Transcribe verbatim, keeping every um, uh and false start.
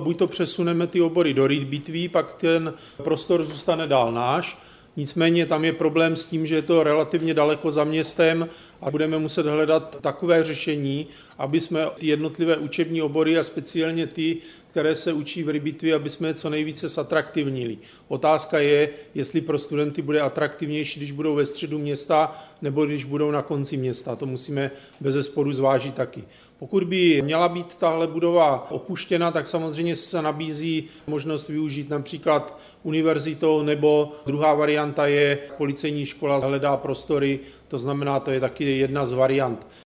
buď to přesuneme ty obory do Rýtbitví, pak ten prostor zůstane dál náš. Nicméně tam je problém s tím, že je to relativně daleko za městem a budeme muset hledat takové řešení, aby jsme ty jednotlivé učební obory a speciálně ty, které se učí v Rýtbitvi, aby jsme je co nejvíce zatraktivnili. Otázka je, jestli pro studenty bude atraktivnější, když budou ve středu města, nebo když budou na konci města. To musíme bezesporu zvážit taky. Pokud by měla být tahle budova opuštěna, tak samozřejmě se nabízí možnost využít například univerzitou, nebo druhá varianta je policejní škola hledá prostory, to znamená, to je taky jedna z variant.